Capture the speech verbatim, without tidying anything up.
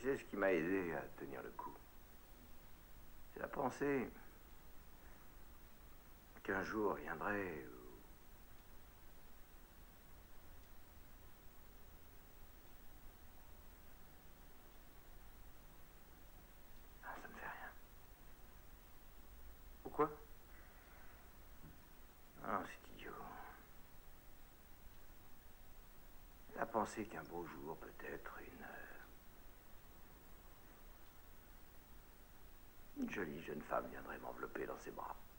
sais ce qui m'a aidé à tenir le coup. C'est la pensée qu'un jour viendrait où... Ah, ça me fait rien. Pourquoi? Ah, c'est idiot. La pensée qu'un beau jour, peut-être, une... Une jolie jeune femme viendrait m'envelopper dans ses bras.